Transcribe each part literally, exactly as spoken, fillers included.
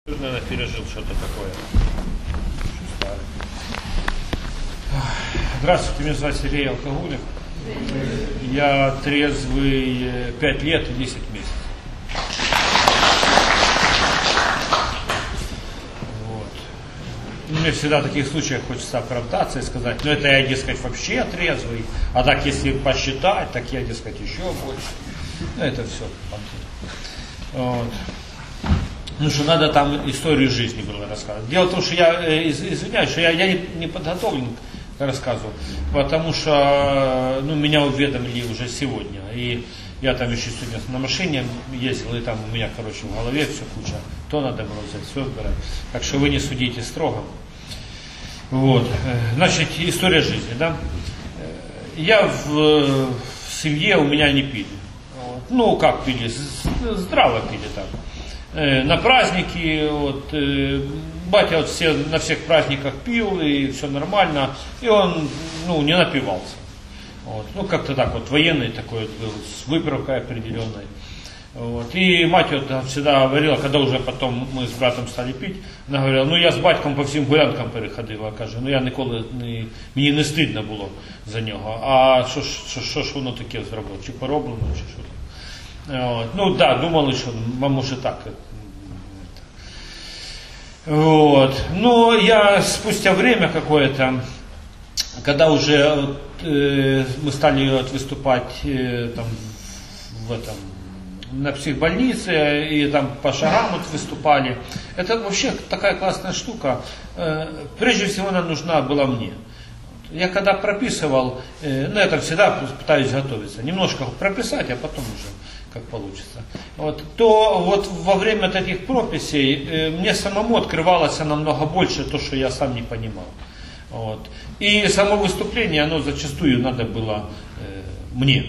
Наверное, пережил что-то такое. Здравствуйте, меня зовут Сергей Алкоголик. Я трезвый пять лет и десять месяцев. Вот. Мне всегда в таких случаях хочется оправдаться и сказать, ну это я, дескать, вообще трезвый, а так если посчитать, так я, дескать, еще больше. Ну это все. Вот. Ну что надо там историю жизни было рассказывать. Дело в том, что я э, извиняюсь, что я, я не, не подготовлен к рассказу, потому что ну, меня уведомили уже сегодня. И я там еще сегодня на машине ездил, и там у меня, короче, в голове все куча. То надо было взять, все выбирать. Так что вы не судите строго. Вот. Значит, история жизни, да. Я в, в семье, у меня не пили. Вот. Ну, как пили? Здраво пили так. На праздники, вот, батя вот все, на всех праздниках пил, и все нормально, и он ну, не напивался. Вот. Ну, как-то так вот, военный такой вот был, с выправкой определенной. Вот. И мать вот всегда говорила, когда уже потом мы с братом стали пить, она говорила, ну я з батьком по всім гулянкам переходила, каже, ну я ніколи, не, мені не стидно було за нього. А що, що, що ж воно таке зробило, чи пороблено, чи що? Вот. Ну да, думали, что может так. Вот. Но я спустя время какое-то, когда уже э, мы стали вот, выступать э, там, в этом, на психбольнице и там по шагам вот, выступали, это вообще такая классная штука. Э, прежде всего она нужна была мне. Я когда прописывал, э, ну я там всегда пытаюсь готовиться, немножко прописать, а потом уже как получится. Вот, то вот во время таких прописей э, мне самому открывалось намного больше то, что я сам не понимал. Вот. И само выступление, оно зачастую надо было э, мне.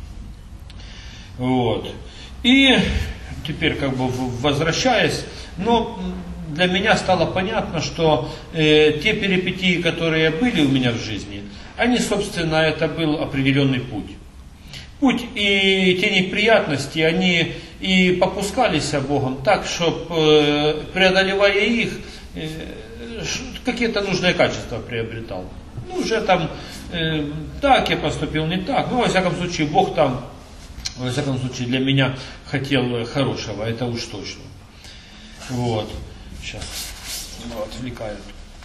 Вот. И теперь как бы возвращаясь, но для меня стало понятно, что э, те перипетии, которые были у меня в жизни, они, собственно, это был определенный путь. Путь и те неприятности, они и попускались Богом так, чтобы, преодолевая их, какие-то нужные качества приобретал. Ну, уже там, э, так я поступил, не так. Ну, во всяком случае, Бог там, во всяком случае, для меня хотел хорошего, это уж точно. Вот. Сейчас. Ну, отвлекают.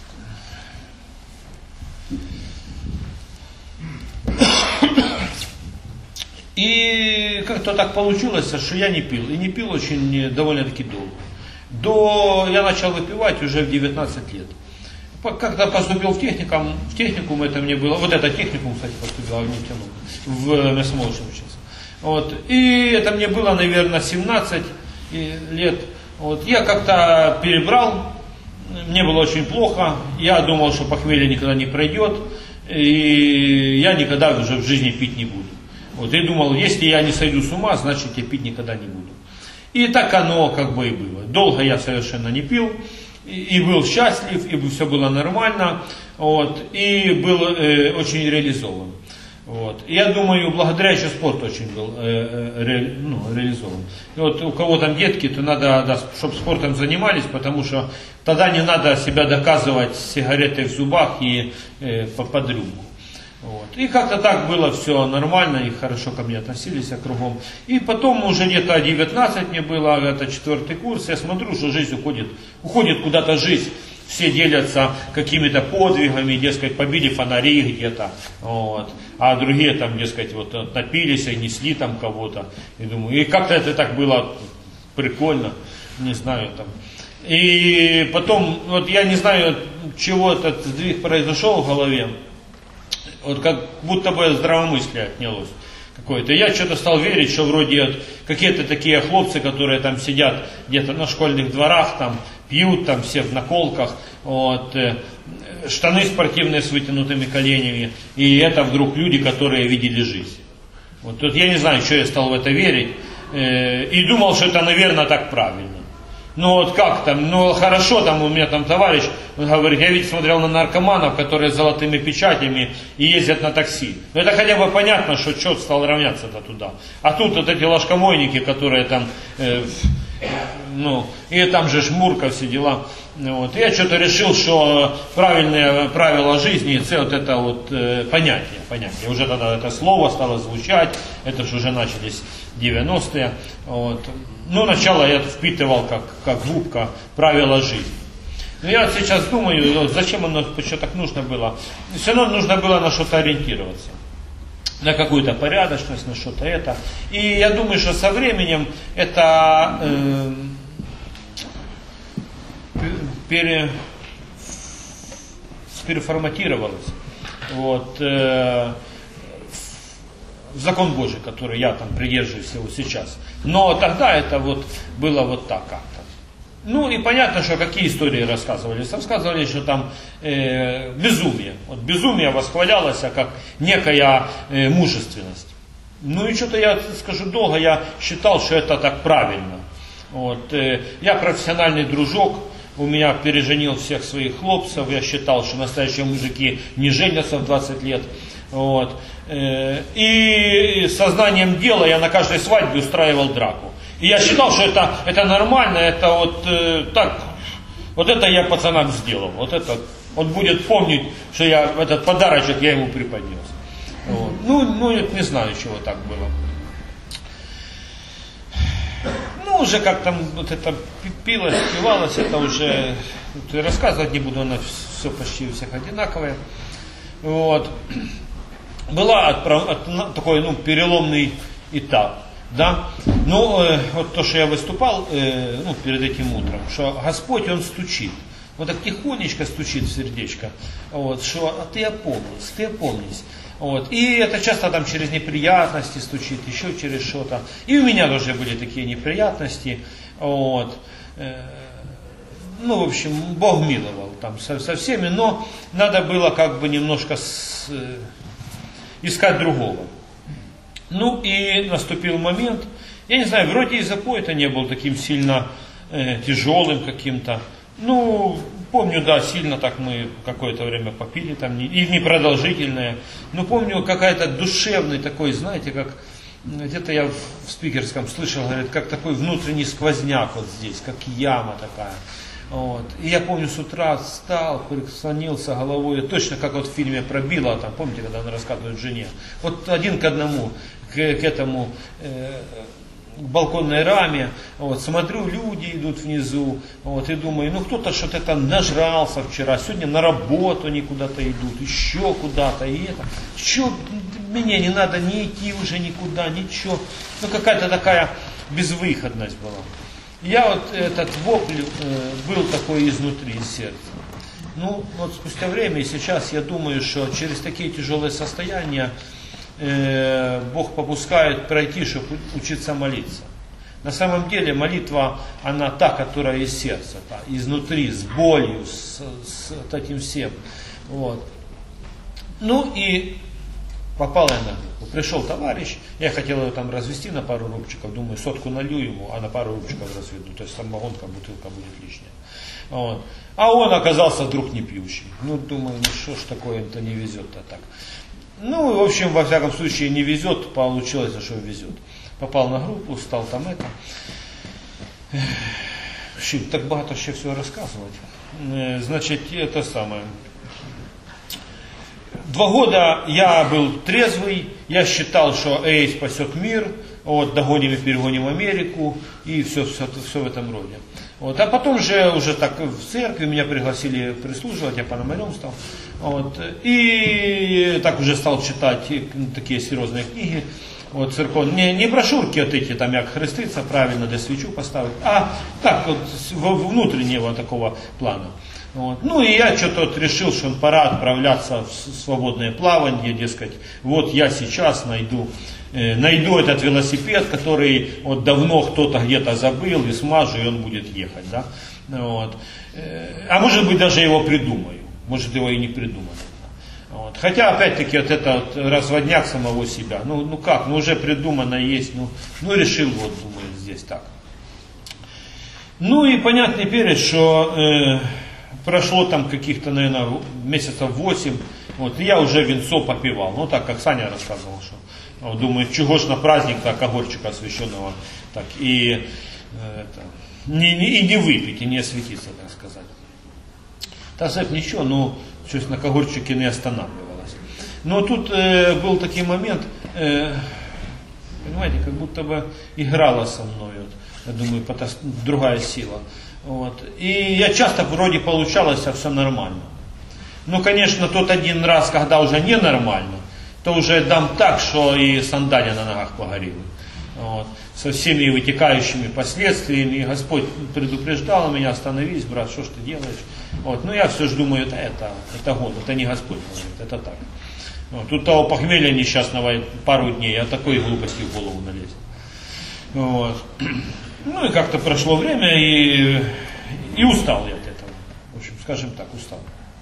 И как-то так получилось, что я не пил. И не пил очень довольно-таки долго. До... Я начал выпивать уже в девятнадцать лет. Когда поступил в техникум, в техникум это мне было, вот это техникум, кстати, поступил в нефтяном, в мясомолочном учился. Вот. И это мне было, наверное, семнадцать лет. Вот. Я как-то перебрал, мне было очень плохо, я думал, что похмелье никогда не пройдет, и я никогда уже в жизни пить не буду. Вот, и думал, если я не сойду с ума, значит я пить никогда не буду. И так оно как бы и было. Долго я совершенно не пил, и, и был счастлив, и все было нормально, вот, и был э, очень реализован. Вот. И я думаю, благодаря еще спорт очень был э, э, ре, ну, реализован. И вот у кого там детки, то надо, да, чтобы спортом занимались, потому что тогда не надо себя доказывать с сигаретой в зубах и э, под рюмку. Вот. И как-то так было все нормально, и хорошо ко мне относились кругом. И потом уже где-то девятнадцать мне было, это четвертый курс, я смотрю, что жизнь уходит, уходит куда-то жизнь. Все делятся какими-то подвигами, дескать, побили фонари где-то, вот. А другие там, дескать, вот напились и несли там кого-то. И думаю, и как-то это так было прикольно, не знаю там. И потом, вот я не знаю, чего этот сдвиг произошел в голове. Вот как будто бы здравомыслие отнялось какое-то. Я что-то стал верить, что вроде вот какие-то такие хлопцы, которые там сидят где-то на школьных дворах, там пьют, там все в наколках, вот, э, штаны спортивные с вытянутыми коленями, и это вдруг люди, которые видели жизнь. Вот тут я не знаю, что я стал в это верить, э, и думал, что это, наверное, так правильно. Ну вот как там, ну хорошо, там у меня там товарищ, он говорит, я ведь смотрел на наркоманов, которые с золотыми печатями и ездят на такси. Ну это хотя бы понятно, что черт стал равняться-то туда. А тут вот эти ложкомойники, которые там э, ну, и там же Шмурка, все дела. Вот. Я что-то решил, что правильные правила жизни, и вот это вот э, понятие, понятие. Уже тогда это слово стало звучать, это же уже начались девяностые. Вот. Ну, начало я впитывал как, как губка правила жизни. Но я вот сейчас думаю, вот зачем оно, что так нужно было. Все равно нужно было на что-то ориентироваться. На какую-то порядочность, на что-то это. И я думаю, что со временем это э, пере, переформатировалось. Вот, э, в закон Божий, который я там придерживаюсь его сейчас. Но тогда это вот было вот так как-то. Ну и понятно, что какие истории рассказывались. Рассказывали, что там э, безумие. Вот безумие восхвалялось как некая э, мужественность. Ну и что-то я скажу долго, я считал, что это так правильно. Вот, э, я профессиональный дружок, у меня переженил всех своих хлопцев, я считал, что настоящие мужики не женятся в двадцать лет. Вот. Э, и сознанием дела я на каждой свадьбе устраивал драку. И я считал, что это, это нормально, это вот э, так, вот это я пацанам сделал, вот это, он будет помнить, что я этот подарочек я ему преподнес. Вот. Ну, ну, не знаю, чего так было. Ну, уже как там вот это пилось, пивалось, это уже рассказывать не буду, оно все почти у всех одинаковое. Вот. Была отправ, от, такой, ну, переломный этап. Да? Ну, э, вот то, что я выступал э, ну, перед этим утром, что Господь, Он стучит. Вот так тихонечко стучит в сердечко. Вот, что а ты опомнись, ты опомнись. Вот. И это часто там через неприятности стучит, еще через что-то. И у меня тоже были такие неприятности. Вот. Э, ну, в общем, Бог миловал там со, со всеми, но надо было как бы немножко с, э, искать другого. Ну и наступил момент, я не знаю, вроде и запой-то не был таким сильно э, тяжелым каким-то. Ну, помню, да, сильно так мы какое-то время попили там, не, и непродолжительное. Но помню, какая-то душевный такой, знаете, как где-то я в, в спикерском слышал, говорит, как такой внутренний сквозняк вот здесь, как яма такая. Вот. И я помню, с утра встал, прислонился головой, точно как вот в фильме про Билла, там, помните, когда он рассказывает жене, вот один к одному, к, к этому, э, к балконной раме, вот, смотрю, люди идут внизу, вот, и думаю, ну кто-то что-то там нажрался вчера, сегодня на работу они куда-то идут, еще куда-то, и это, что, мне не надо не идти уже никуда, ничего, ну какая-то такая безвыходность была. Я вот этот вопль э, был такой изнутри, из сердца. Ну, вот спустя время и сейчас я думаю, что через такие тяжелые состояния э, Бог попускает пройти, чтобы учиться молиться. На самом деле молитва, она та, которая из сердца, та, изнутри, с болью, с, с этим всем. Вот. Ну и попал я на группу. Пришел товарищ, я хотел его там развести на пару рубчиков, думаю, сотку налью ему, а на пару рубчиков разведу, то есть самогонка, бутылка будет лишняя. Вот. А он оказался вдруг не пьющий. Ну, думаю, ну что ж такое-то не везет-то так. Ну, в общем, во всяком случае, не везет, получилось, что везет. Попал на группу, стал там это. Так багато ще всего рассказывать. Значит, это самое. Два года я был трезвый, я считал, что эй спасет мир, вот, догоним и перегоним Америку, и все, все, все в этом роде. Вот. А потом же уже так в церкви меня пригласили прислуживать, я пономарем стал. Вот. И так уже стал читать такие серьезные книги. Вот, церковь, не, не брошюрки вот эти, там, как хреститься правильно, да свечу поставить, а так вот, внутреннего такого плана. Вот. Ну и я что-то вот решил, что пора отправляться в свободное плавание, дескать, вот я сейчас найду, э, найду этот велосипед, который вот давно кто-то где-то забыл, и смажу, и он будет ехать. Да? Вот. Э, а может быть даже его придумаю, может его и не придумаю. Вот. Хотя опять-таки вот это вот разводняк самого себя, ну, ну как, ну уже придумано есть, ну, ну решил вот, думаю, здесь так. Ну и понятный перец, что... Э, прошло там каких-то, наверное, месяцев восемь, вот, и я уже винцо попивал. Ну, так, как Саня рассказывал, что, вот, думаю, чего ж на праздник так огурчика освященного, так, и, э, это, не, не, и не выпить, и не осветиться, так сказать. Так сказать, ничего, но щось на когорчике не останавливалось. Но тут э, был такой момент, э, понимаете, как будто бы играла со мной, вот, я думаю, другая сила. Вот. И я часто вроде получалось, а все нормально. Ну, конечно, тот один раз, когда уже ненормально, то уже дам так, что и сандали на ногах погорели. Вот. Со всеми вытекающими последствиями. И Господь предупреждал меня: остановись, брат, что ж ты делаешь? Вот. Ну, я все же думаю, это, это, это год, это не Господь говорит, это так. Вот. Тут того похмелья несчастного пару дней, а такой глупости в голову налезет. Вот. Ну, и как-то прошло время, и, и устал я от этого. В общем, скажем так, устал.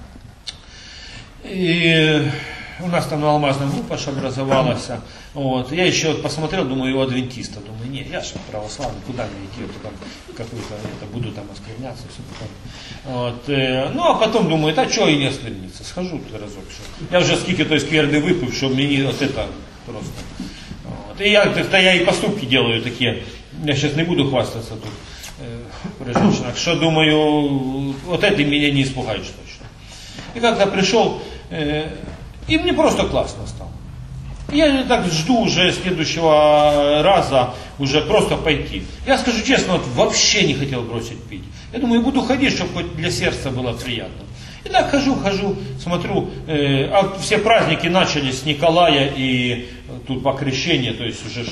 И у нас там на Алмазном группа образовалась. Вот. Я еще посмотрел, думаю, у адвентиста. Думаю, не, я же православный, куда мне идти, вот, там, какую-то, это, буду там оскверняться. Все вот. Ну, а потом думаю, да что и не оскверниться, схожу тут разок. Что. Я уже скільки той скверны выпив, что мне вот это просто. Вот. И я, это, я и поступки делаю такие. Я сейчас не буду хвастаться тут э, при женщинах, что думаю, вот это меня не испугаешь точно. И когда пришел, э, и мне просто классно стало. Я так жду уже следующего раза уже просто пойти. Я скажу честно, вот вообще не хотел бросить пить. Я думаю, буду ходить, чтобы хоть для сердца было приятно. И так хожу, хожу, смотрю, э, а все праздники начались с Николая и тут покрещение, то есть уже...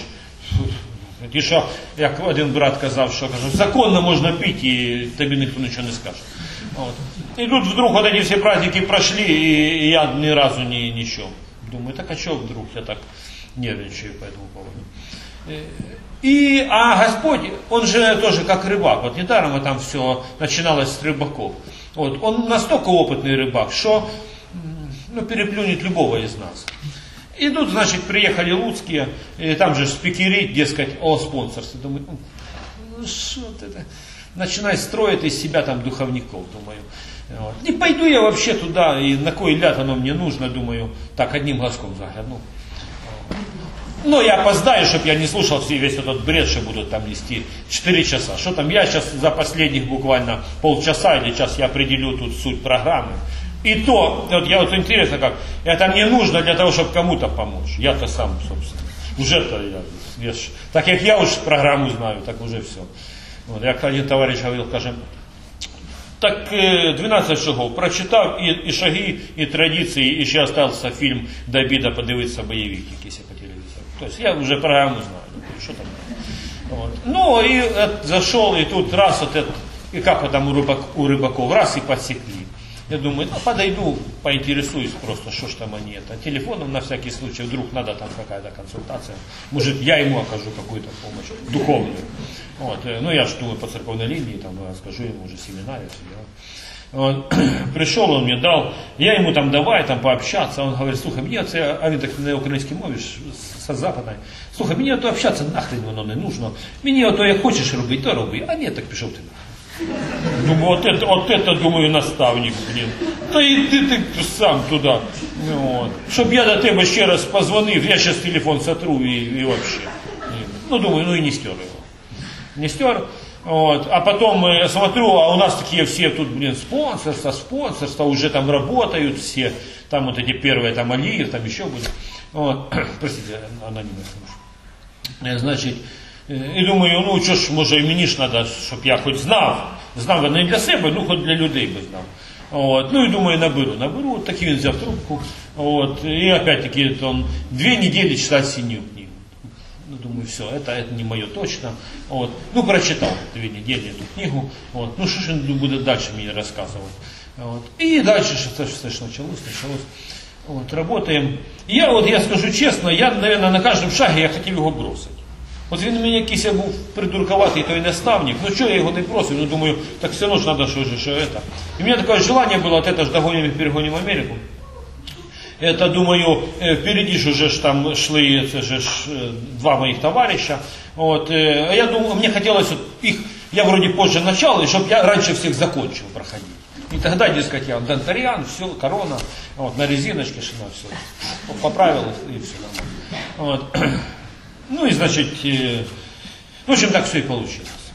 І що, як один брат казав, що каже, законно можна пити, і тобі ніхто нічого не скаже. От. І тут вдруг вот эти все праздники прошли, и я ни разу не ничего. Думаю, так а что вдруг я так нервничаю по этому поводу. И, а Господь, он же тоже как рыбак, вот недаром там все начиналось с рыбаков. Вот. Он настолько опытный рыбак, что ну, переплюнет любого из нас. И тут, значит, приехали луцкие, и там же спикерить, дескать, о спонсорстве. Думаю, ну что это, начинай строить из себя там духовников, думаю. Вот. Не пойду я вообще туда, и на кой ляд оно мне нужно, думаю, так одним глазком загляну. Но я опоздаю, чтобы я не слушал весь этот бред, что будут там нести четыре часа. Что там, я сейчас за последних буквально полчаса или час я определю тут суть программы. И то, вот я вот интересно как, это мне нужно для того, чтобы кому-то помочь. Я-то сам, собственно. Уже-то я, я, так как я уж программу знаю, так уже все. Вот, я один товарищ говорил, скажем, так двенадцать шагов прочитав, и, и шаги, и традиции, и еще остался фильм до обіда подивитися боевик, якийсь по телевизору. То есть я уже программу знаю, что там. Вот. Ну и это, зашел, и тут раз вот это, и как вот там у, рыбак, у рыбаков, раз и подсекли. Я думаю, ну подойду, поинтересуюсь просто, что ж там они это. Телефоном на всякий случай, вдруг надо там какая-то консультация. Может, я ему окажу какую-то помощь духовную. Вот. Ну я ж думаю, по церковной линии, там скажу ему уже семинарию. Вот. Пришел, он мне дал, я ему там давай там пообщаться. Он говорит, слухай, мне це, а він так на українській мові, з западної. Слухай, мені ото общатися нахрен воно не нужно. Мені ото як хочеш робити, то роби. А ні, так пішов ти нахрен. Думаю, вот это, вот это, думаю, наставник, блин. Да и ты, ты сам туда. Вот. Чтоб я до тебе еще раз позвонил, я сейчас телефон сотру и, и вообще. Ну, думаю, ну и не стер его. Не стер. Вот. А потом э, смотрю, а у нас такие все тут, блин, спонсорство, спонсорство, уже там работают все. Там вот эти первые, там Алиев, там еще будет. Вот. Простите, анонимно слушаю. Значит, і думаю, ну що ж, може і мені ж треба, щоб я хоч знав, знав не для себе, ну хоч для людей би знав. От. Ну і думаю, наберу, наберу, от такий він взяв трубку, от. І опять-таки он две недели читать синюю книгу. Ну, думаю, все, это, это не мое точно. Вот. Ну, прочитал две недели эту книгу, вот. Ну что ж он будет дальше мне рассказывать. Вот. И дальше что-то началось, началось. Вот. Работаем. Я вот, я скажу честно, я, наверное, на каждом шаге я хотел его бросить. От він у мене якийсь був придурковатий той наставник, ну що я його не просив, ну думаю, так все одно ж треба, що же, що это. И у меня такое желание было, вот это ж догоним и перегоним Америку. Это, думаю, впереди же уже ж там шли это же ж, два моих товарища. Вот, а я думаю, мне хотелось вот их, я вроде позже начал, и чтобы я раньше всех закончил проходить. И тогда, дескать, я донтариан, все, корона, вот, на резиночке шина, все. Поправил и все нормально. Вот. Ну и, значит, э, в общем, так все и получилось.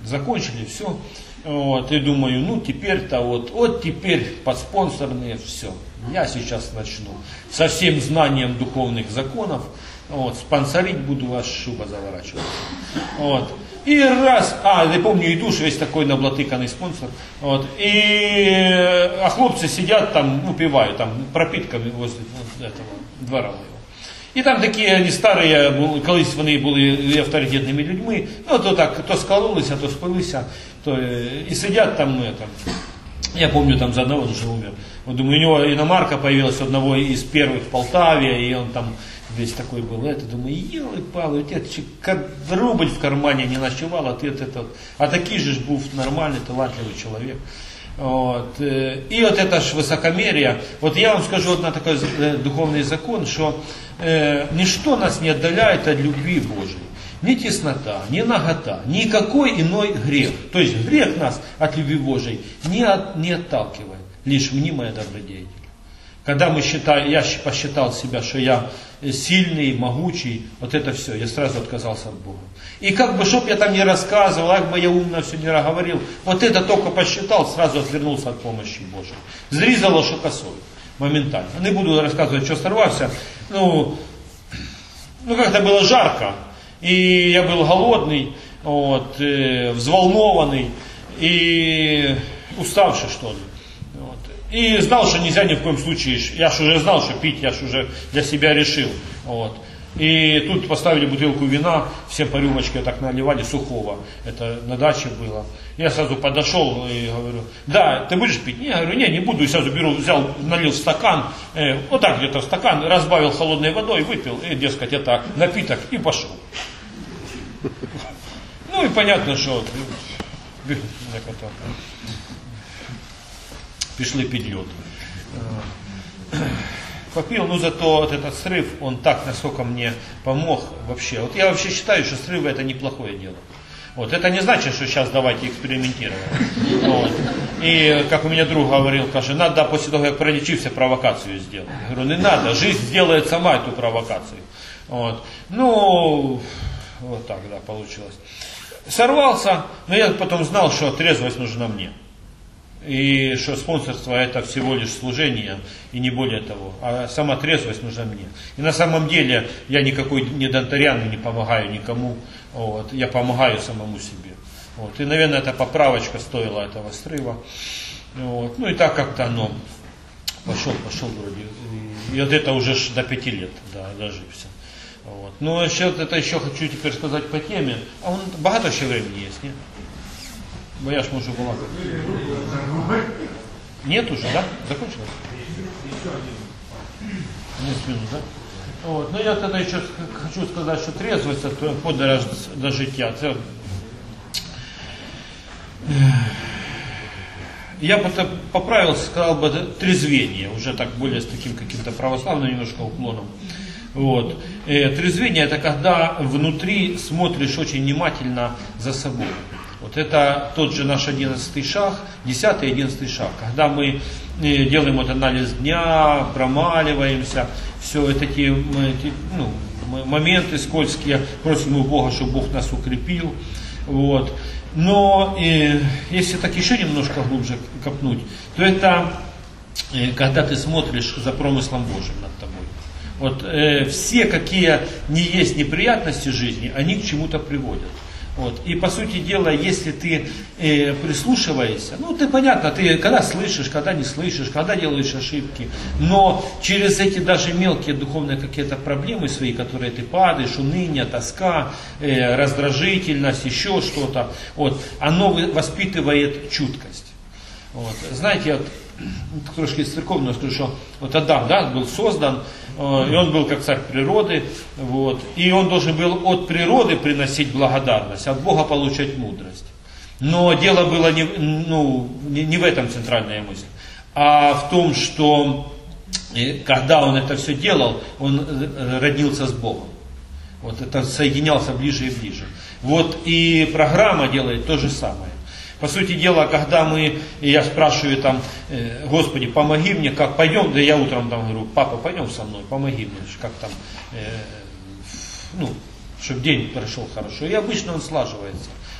закончили, все. Вот, и думаю, ну теперь-то вот, вот теперь подспонсорные, все. Я сейчас начну со всем знанием духовных законов, вот, спонсорить буду, аж шуба заворачиваться. Вот. И раз, а, я помню, иду, весь такой наблатыканный спонсор, вот, и, а хлопцы сидят там, упивают, там, пропитками возле этого двора моего. І там такі вони старі, колись вони були авторитетними людьми, ну то так, то скололися, то спилися, то і сидять там, это, я помню там за одного уже умер. Вот, думаю, у него иномарка появилась одного из первых в Полтаве, и он там весь такой был, это, думаю, елы-палы, у тебя рубль в кармане не ночевал, а ты это, а такий же был нормальный, талантливый человек. Вот. И вот это ж высокомерие. Вот я вам скажу вот на такой духовный закон, что э, ничто нас не отдаляет от любви Божией. Ни теснота, ни нагота, никакой иной грех. То есть грех нас от любви Божией не, от, не отталкивает, лишь мнимая добродетель. Когда мы считали, я посчитал себя, что я сильный, могучий, вот это все, я сразу отказался от Бога. И как бы, чтоб я там не рассказывал, как бы я умно все не говорил, вот это только посчитал, сразу отвернулся от помощи Божьей. Зрізало, що косою, моментально. Не буду рассказывать, что сорвался. Ну, ну как-то было жарко, и я был голодный, вот, э, взволнованный и уставший, что ли. И знал, что нельзя ни в коем случае, я ж уже знал, что пить, я ж уже для себя решил. Вот. И тут поставили бутылку вина, всем по рюмочке так наливали, сухого, это на даче было. Я сразу подошел и говорю, да, ты будешь пить? Не, я говорю, не, не буду. И сразу беру, взял, налил в стакан, э, вот так где-то в стакан, разбавил холодной водой, выпил, и, дескать, это напиток, и пошел. Ну и понятно, что пішли під лед. Попил, но зато вот этот срыв, он так, насколько мне помог вообще. Вот я вообще считаю, что срывы это неплохое дело. Вот. Это не значит, что сейчас давайте экспериментировать. Вот. И как у меня друг говорил, каже, надо после того, как пролечився, провокацию сделать. Я говорю, не надо, жизнь сделает сама эту провокацию. Вот. Ну, вот так, да, получилось. Сорвался, но я потом знал, что трезвость нужна мне. И что спонсорство это всего лишь служение, и не более того. А сама трезвость нужна мне. И на самом деле я никакой не донтарян, не помогаю никому. Вот, я помогаю самому себе. Вот, и, наверное, эта поправочка стоила этого срыва. Вот, ну и так как-то оно пошел, пошел вроде. И, и вот это уже до пяти лет, да, дожився. Вот. Ну, еще, это еще хочу теперь сказать по теме. А он багато ще времени есть, нет? Бо я ж можу балакати. Нет уже, да? Закончилось? десять минут, да? Вот. Но я тогда еще хочу сказать, что трезвость это подорож до життя. Це... Я бы поправился, сказал бы трезвение, уже так более с таким каким-то православным немножко уклоном. Вот. Э, трезвение это когда внутри смотришь очень внимательно за собой. Вот это тот же наш одиннадцатый шаг, десятый и одиннадцатый шаг. Когда мы делаем вот анализ дня, промаливаемся, все это те, эти, ну, моменты скользкие, просим у Бога, чтобы Бог нас укрепил. Вот. Но э, если так еще немножко глубже копнуть, то это э, когда ты смотришь за промыслом Божьим над тобой. Вот э, все, какие не есть неприятности жизни, они к чему-то приводят. Вот. И по сути дела, если ты э, прислушиваешься, ну ты понятно, ты когда слышишь, когда не слышишь, когда делаешь ошибки, но через эти даже мелкие духовные какие-то проблемы свои, которые ты падаешь, уныние, тоска, э, раздражительность, еще что-то, вот, оно воспитывает чуткость. Вот. Знаете, вот, трошки церковно скажу, что вот Адам, да, был создан, э, и он был как царь природы, вот, и он должен был от природы приносить благодарность, от Бога получать мудрость. Но дело было не, ну, не, не в этом центральная мысль, а в том, что э, когда он это все делал, он роднился с Богом. Вот это соединялся ближе и ближе. Вот и программа делает то же самое. По сути дела, когда мы, я спрашиваю там, Господи, помоги мне, как пойдем, да я утром там говорю, папа, пойдем со мной, помоги мне, как там, э, ну, чтобы день прошел хорошо. И обычно он слаживается.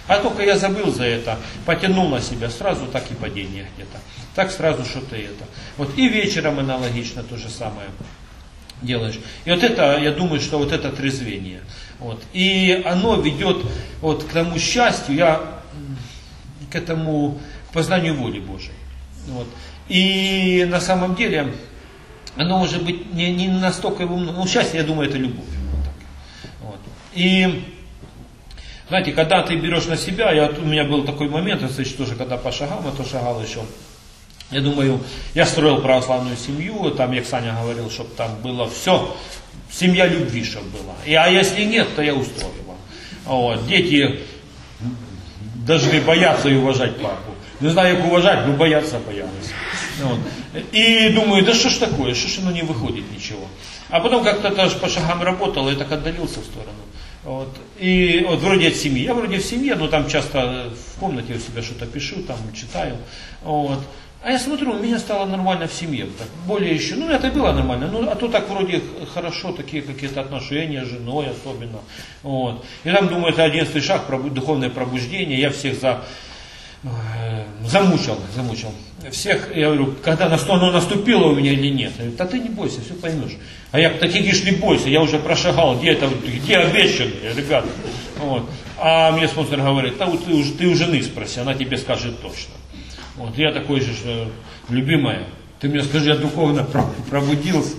А только я забыл за это, потянул на себя, сразу так и падение где-то. Так сразу что-то это. Вот и вечером аналогично то же самое делаешь. И вот это, я думаю, что вот это трезвение. Вот. И оно ведет вот к тому счастью, я к этому, к познанию воли Божией. Вот. И на самом деле, оно может быть не, не настолько, ну счастье, я думаю, это любовь. Вот так. Вот. И знаете, когда ты берешь на себя, я, у меня был такой момент, кстати, тоже когда по шагам, а то шагал еще. Я думаю, я строил православную семью, там, як Саня говорил, чтобы там было все, семья любви, чтобы была. И, а если нет, то я устрою вам. Вот. Дети должны бояться и уважать папу. Не знаю, как уважать, но бояться боялись. Вот. И думаю, да что ж такое, что ж оно не выходит ничего. А потом как-то тоже по шагам работал, и так отдалился в сторону. Вот. И вот вроде от семьи. Я вроде в семье, но там часто в комнате у себя что-то пишу, там читаю. Вот. А я смотрю, у меня стало нормально в семье. Так, более еще, ну это было нормально, ну а то так вроде хорошо, такие какие-то отношения с женой особенно. Вот. И там, думаю, это одиннадцатый шаг, духовное пробуждение, я всех за, э, замучил, замучил. Всех, я говорю, когда оно наступило у меня или нет. Я говорю, да ты не бойся, все поймешь. А я, такие говоришь, не бойся, я уже прошагал, где это, где обещанные, ребята. Вот. А мне спонсор говорит, да вот ты, уже, ты у жены спроси, она тебе скажет точно. Вот, я такой же, что, любимая, ты мне скажи, я духовно пробудился.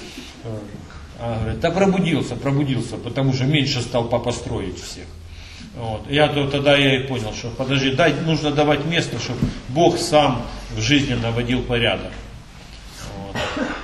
Она говорит, да пробудился, пробудился, потому что меньше стал папа строить всех. Вот. Я то, тогда я и понял, что подожди, дай, нужно давать место, чтобы Бог сам в жизни наводил порядок. Вот.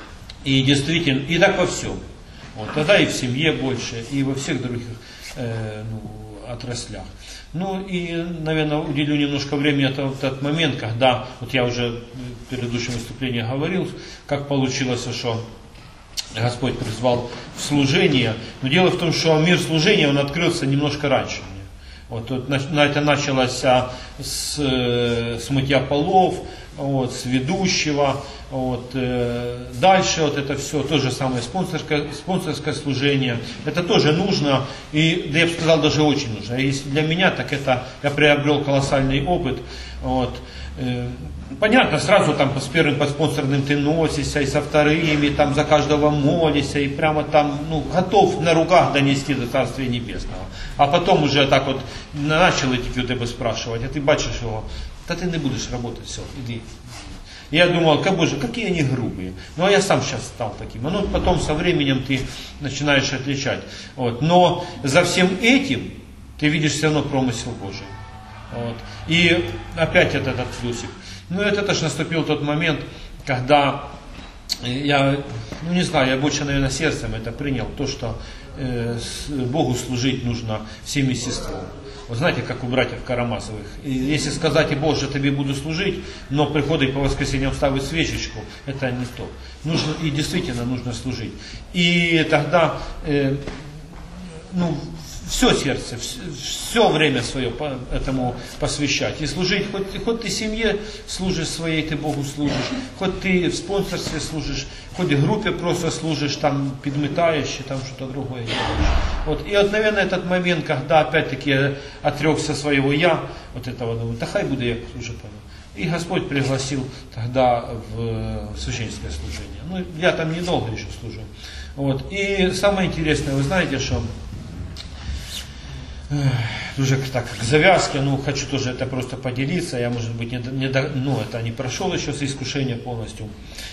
И действительно, и так во всем. Вот. Тогда и в семье больше, и во всех других э, ну, отраслях. Ну и, наверное, уделю немножко времени на тот момент, когда, вот я уже в предыдущем выступлении говорил, как получилось, что Господь призвал в служение. Но дело в том, что мир служения, он открылся немножко раньше мне. Вот, вот на это началось а, с, с мытья полов, вот, с ведущего, вот, э, дальше вот это все, то же самое спонсорское, спонсорское служение, это тоже нужно, и да я бы сказал, даже очень нужно. Если для меня, так это я приобрел колоссальный опыт. Вот, э, понятно, сразу там с первым по спонсорным ты носишься, и со вторыми, там за каждого молишься, и прямо там, ну, готов на руках донести до Царствия Небесного. А потом уже так вот начал эти у тебя спрашивать, а ты бачишь его, да ты не будешь работать, все, иди. Я думал, как боже, какие они грубые. Ну а я сам сейчас стал таким. Ну потом со временем ты начинаешь отличать. Вот. Но за всем этим ты видишь все равно промысел Божий. Вот. И опять этот, этот плюсик. Ну это тоже наступил тот момент, когда я, ну не знаю, я больше, наверное, сердцем это принял, то, что э, Богу служить нужно всем естеством. Вы знаете, как у братьев Карамазовых. И если сказать, и Боже, тебе буду служить, но приходить по воскресеньям ставить свечечку, это не то. Нужно, и действительно нужно служить. И тогда, э, ну, все сердце, все время свое этому посвящать. И служить, хоть, хоть ты семье служишь своей, ты Богу служишь, хоть ты в спонсорстве служишь, хоть в группе просто служишь, там подметаешь, и там что-то другое делаешь. Вот. И вот, наверное, этот момент, когда опять-таки я отрекся своего я, вот этого, думаю, да хай буду я уже понял. И Господь пригласил тогда в священническое служение. Ну, я там недолго еще служу. Вот. И самое интересное, вы знаете, что уже так к завязке, ну хочу тоже это просто поделиться, я, может быть, не, не, ну, это не прошел еще с искушения полностью.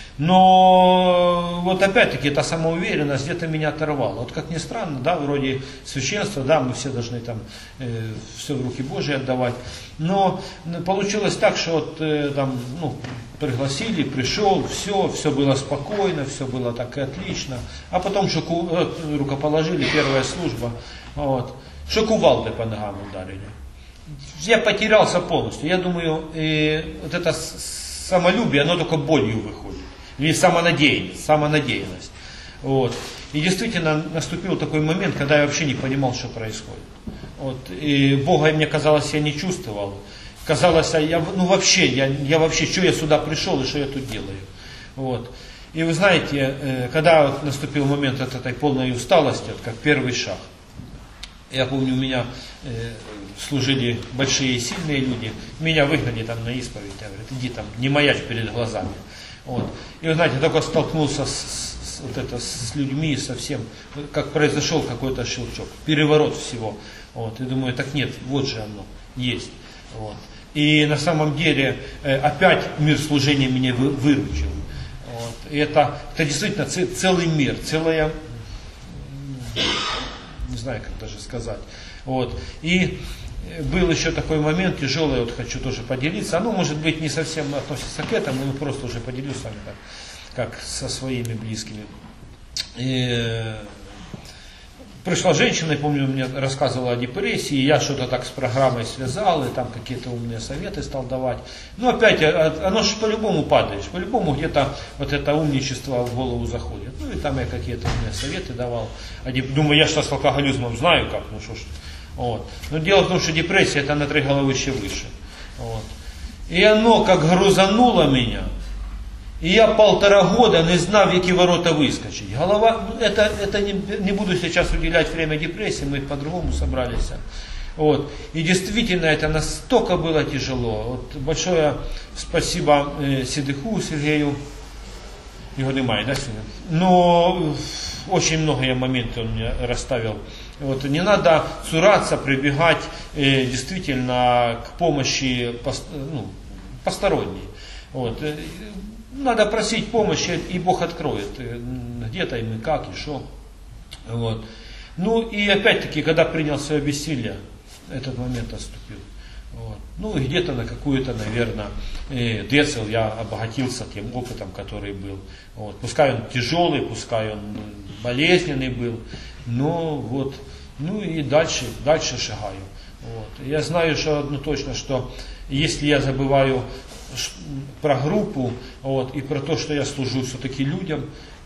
Но вот опять-таки эта самоуверенность где-то меня оторвала. Вот как ни странно, да, вроде священства, да, мы все должны там э, все в руки Божьи отдавать. Но получилось так, что вот э, там, ну, пригласили, пришел, все, все было спокойно, все было так и отлично. А потом что э, рукоположили, первая служба, вот. Что кувалдой по ногам ударили. Я потерялся полностью. Я думаю, э, вот это самолюбие, оно только болью выходит. Или самонадеянность. самонадеянность. Вот. И действительно наступил такой момент, когда я вообще не понимал, что происходит. Вот. И Бога, мне казалось, я не чувствовал. Казалось, я, ну вообще, я, я вообще, что я сюда пришел и что я тут делаю. Вот. И вы знаете, э, когда вот наступил момент от этой полной усталости, вот как первый шаг, я помню, у меня э, служили большие и сильные люди, меня выгнали там на исповедь, говорят, иди там, не маячь перед глазами. Вот. И вы знаете, я только столкнулся с, с, вот это, с людьми совсем, как произошел какой-то щелчок, переворот всего. Вот. И думаю, так нет, вот же оно есть. Вот. И на самом деле опять мир служения меня выручил. Вот. И это, это действительно целый мир, целая, не знаю, как даже сказать. Вот. И был еще такой момент тяжелый, вот хочу тоже поделиться. Оно, может быть, не совсем относится к этому, но просто уже поделюсь с вами как, как со своими близкими. И пришла женщина, я помню, мне рассказывала о депрессии, и я что-то так с программой связал, и там какие-то умные советы стал давать. Но опять, оно же по-любому падаешь, по-любому где-то вот это умничество в голову заходит. Ну и там я какие-то умные советы давал. Думаю, я что с алкоголизмом знаю как, ну что ж. Вот. Но дело в том, что депрессия это на три головыща выше. Вот. И оно как грузануло меня. И я полтора года не знав, які ворота выскочить. Голова, это, это не, не буду сейчас уделять время депрессии, мы по-другому собрались. Вот. И действительно это настолько было тяжело. Вот большое спасибо э, Седыху Сергею. Его немає, да, сегодня? Но очень много моментов он мне расставил. Вот, не надо цураться, прибегать э, действительно к помощи пост, ну, посторонней. Вот. Надо просить помощи, и Бог откроет. Где-то и как, и что. Вот. Ну и опять-таки, когда принял свое бессилие, этот момент отступил. Вот. Ну и где-то на какую-то, наверное, э, децл я обогатился тем опытом, который был. Вот. Пускай он тяжелый, пускай он болезненный был, но вот, ну и дальше, дальше шагаю. Вот. Я знаю что одно точно, что если я забываю про группу вот, и про то, что я служу все-таки людям,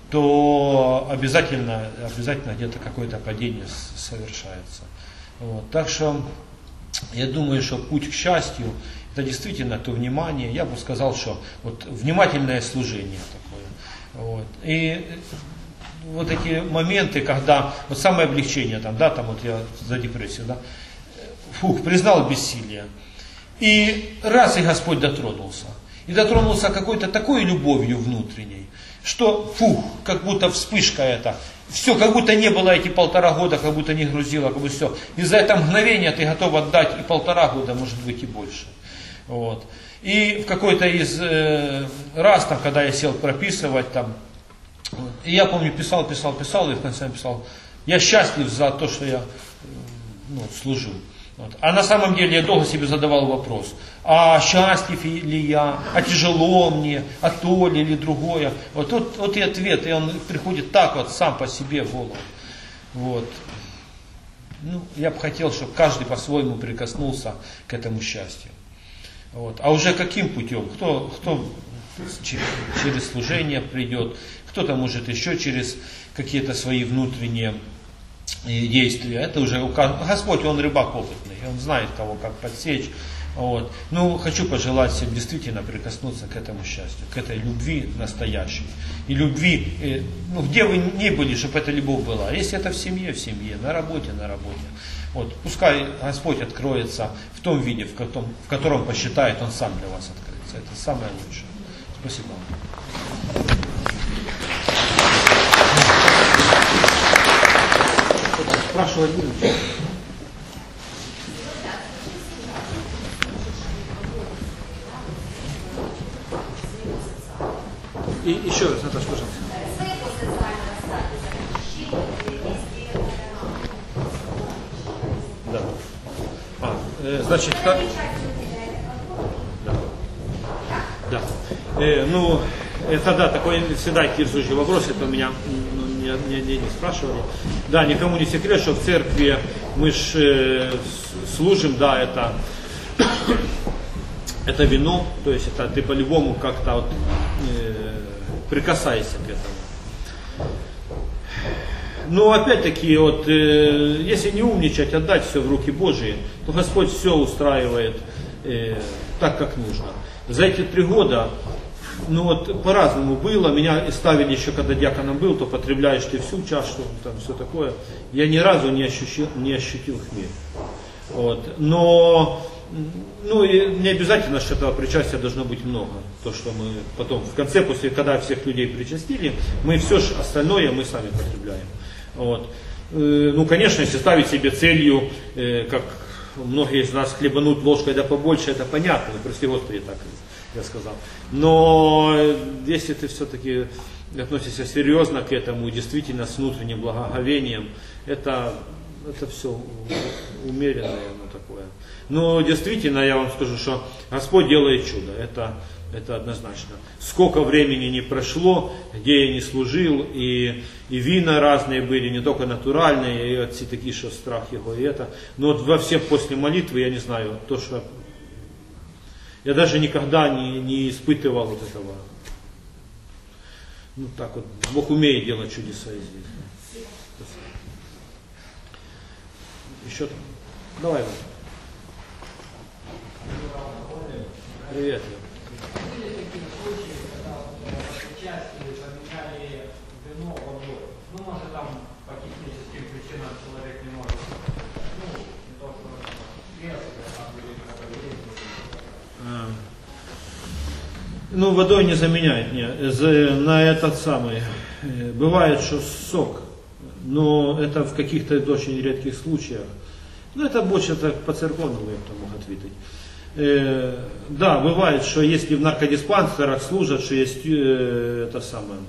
то обязательно, обязательно где-то какое-то падение совершается. Вот. Так что я думаю, что путь к счастью, это действительно то внимание, я бы сказал, что вот внимательное служение такое. Вот. И вот эти моменты, когда, вот самое облегчение, там, да, там вот я за депрессию, да, фух, признал бессилие. И раз и Господь дотронулся. И дотронулся какой-то такой любовью внутренней, что, фух, как будто вспышка эта. Все, как будто не было эти полтора года, как будто не грузило, как будто все. И за это мгновение ты готов отдать и полтора года, может быть и больше. Вот. И в какой-то из э, раз, там, когда я сел прописывать, там, вот, и я помню, писал, писал, писал, и в конце написал, я счастлив за то, что я ну, служу. Вот. А на самом деле я долго себе задавал вопрос, а счастлив ли я, а тяжело мне, а то ли или другое. Вот, вот, вот и ответ, и он приходит так вот сам по себе в голову. Вот. Ну, я бы хотел, чтобы каждый по-своему прикоснулся к этому счастью. Вот. А уже каким путем? Кто, кто через служение придет, кто-то может еще через какие-то свои внутренние действия. Это уже Господь, Он рыбак опытный, Он знает, кого как подсечь. Вот. Ну, хочу пожелать всем действительно прикоснуться к этому счастью, к этой любви настоящей. И любви, ну, где вы ни были, чтобы эта любовь была. Если это в семье, в семье, на работе, на работе. Вот. Пускай Господь откроется в том виде, в котором, в котором посчитает, Он сам для вас откроется. Это самое лучшее. Спасибо вам. Спрашивал один. И еще раз, Наташа, пожалуйста. Да. А, э, значит, так. Да. Да. Э, ну, это да, такой всегда интересующий вопрос, это у меня ну, не, не, не, не спрашивали. Да, никому не секрет, что в церкви мы ж э, служим, да, это, это вино, то есть это ты по-любому как-то вот, э, прикасайся к этому. Но опять-таки, вот, э, если не умничать, отдать все в руки Божьи, то Господь все устраивает э, так, как нужно. За эти три года, ну вот по-разному было, меня ставили еще, когда диаконом был, то потребляешь ты всю чашу, там все такое. Я ни разу не ощутил, не ощутил хмель. Вот. Но ну, и не обязательно, что этого причастия должно быть много. То, что мы потом в конце, после, когда всех людей причастили, мы все остальное мы сами потребляем. Вот. Ну, конечно, если ставить себе целью, как многие из нас, хлебануть ложкой да побольше, это понятно, прости Господи, так я сказал. Но если ты все-таки относишься серьезно к этому, действительно с внутренним благоговением, это, это все умеренное, ну, такое. Но действительно, я вам скажу, что Господь делает чудо, это, это однозначно. Сколько времени не прошло, где я не служил, и, и вина разные были, не только натуральные, и отцы такие, что страх его, и это. Но вот во всех после молитвы, я не знаю, то, что я даже никогда не, не испытывал вот этого. Ну так вот, Бог умеет делать чудеса и здесь. Еще там. Давай. Привет. Были такие случаи, когда причастие поменяли вино водой. Ну, может, там по техническим причинам человек не может. Ну, не то, что вес, там были какой-то. Ну, водой не заменяет, нет. На этот самый. Бывает, что сок, но это в каких-то очень редких случаях. Ну, это больше так по церковному, я там мог ответить. Э, да, бывает, что если в наркодиспансерах служат, что есть э, это самое,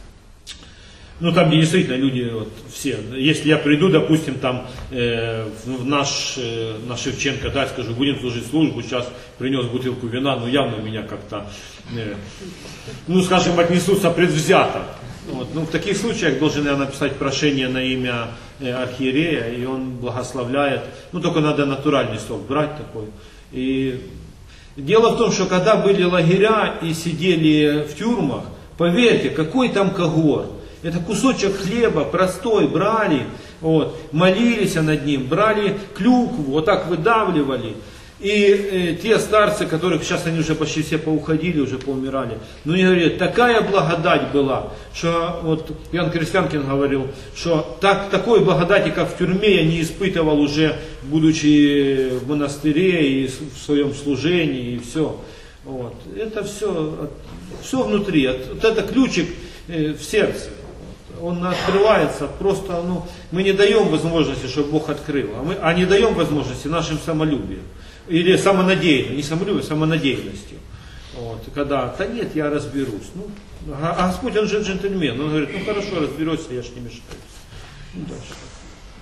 ну там где действительно люди вот, все, если я приду, допустим, там э, в наш, э, на Шевченко, да, скажу, будем служить службу, сейчас принес бутылку вина, ну явно меня как-то, э, ну скажем, отнесутся предвзято. Вот. Ну, в таких случаях должен я написать прошение на имя э, архиерея, и он благословляет, ну только надо натуральный сок брать такой. И дело в том, что когда были лагеря и сидели в тюрьмах, поверьте, какой там когор. Это кусочек хлеба простой брали, вот, молились над ним, брали клюкву, вот так выдавливали. И э, те старцы, которых сейчас они уже почти все поуходили, уже поумирали, ну и говорят, такая благодать была, что вот Иоанн Крестьянкин говорил, что так, такой благодати, как в тюрьме, я не испытывал уже, будучи в монастыре и в своем служении, и все. Вот. Это все, все внутри, вот это ключик э, в сердце. Он открывается, просто ну, мы не даем возможности, чтобы Бог открыл, а, мы, а не даем возможности нашим самолюбием. Или самонадеянностью, не самолюбием, а самонадеянностью. Вот, когда, да нет, я разберусь. Ну, а Господь, он же джентльмен, он говорит, ну хорошо, разберешься, я ж не мешаю. Ну, дальше.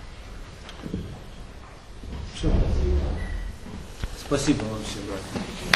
Все. Спасибо вам всем, братья.